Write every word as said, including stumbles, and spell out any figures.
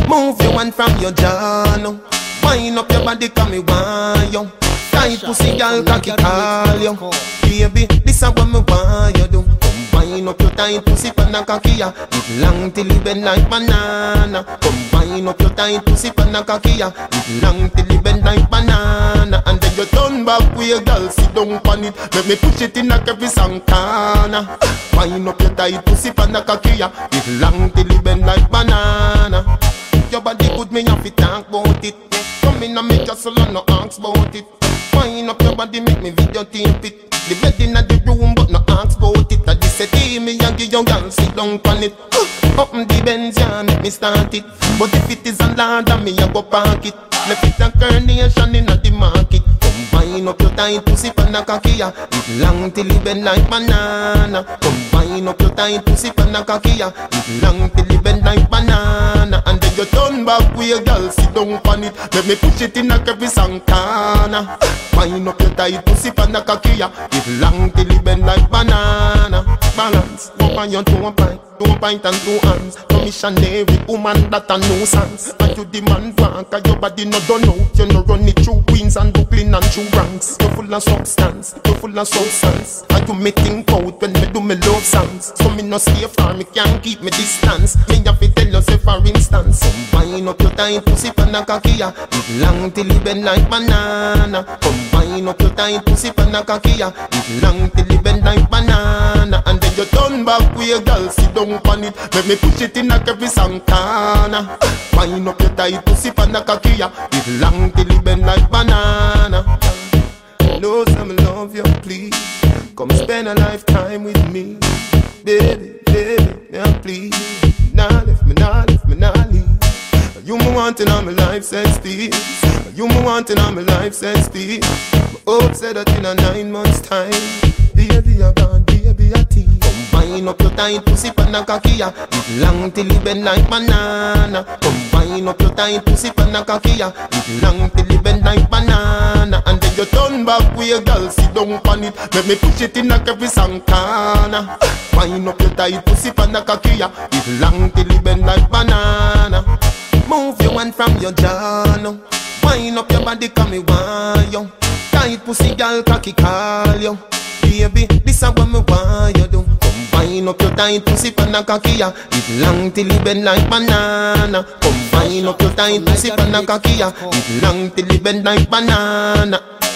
Move your one from your jaw now. Wind up your body, come me want you. Tight pussy, girl, cocky call you. Baby, this is what me want you do. Combine up your tight pussy, pan a cocky ya. It long till you bend like banana. Combine up your tight pussy, pan a cocky ya. It long till you bend like banana. And then you turn back with your girl, sit down on it. Let me push it in like every song corner. Wind up your tight pussy, pan a cocky ya. It long till you bend like banana. Your body good, me have to talk about it. Come in and make your soul and no ask about it. Wind up your body, make me video tape it. The bed in the room, but no ask about it. I just say, hey, me and give your girl sit down on it. Up in the Benz, yeah, make me start it. But if it is a ladder, me a go park it. Left it a carnation in the market. Combine up your tight pussy pan a cocky ya. It long till it bend like banana. Combine up your tight pussy pan a cocky ya. It long till it bend like banana. And then you turn back with your girl, sit down on it. Let me push it in like every song corner. Wind up your tight pussy pan a cocky ya. It long till it bend like banana. Balance, up on your two pint, two pint and two hands. No missionary woman that a nuisance. And you demand work, and your body no done out. You no run it through Queens and Brooklyn and through ranks. You full of substance, you full of substance. And you me think out when me do me love songs. So me no stay far, me can't keep me distance. Me have to tell you say for instance. Combine up your tight pussy pan a cocky ya. It long till it bend like banana. Combine up your tight pussy pan a cocky ya. It long till it bend like banana. And then you turn back with your girl, sit down on it. Let me push it in like every song corner. Wind up your tight pussy pan a cocky ya. It long till it bend like banana. Know some love you, please. Come spend a lifetime with me. Baby, baby, yeah, please. Nah, left me, nah, left me, nah, leave. You me wanting on my life, says speed. You me wanting on my life, says speed. Hope said that in a nine months time. Baby, I gone, baby, I tea. Combine up your tight pussy pan a cocky ya. It long till it bend like banana. Combine up your tight pussy pan a cocky ya. It long till it bend like banana. And then you turn back with your girl, sit down on it. Let me push it in like every song corner. Wind up your tight pussy pan a cocky ya. It long till it bend like banana. Move your one from your jaw now. Wind up your body, come me want you. Tight pussy girl, cocky call you. Baby, this is what me want you do. Combine up your tight pussy pan a cocky ya. It long till it bend like banana. Combine up your tight pussy pan a cocky ya. It long till it bend like banana.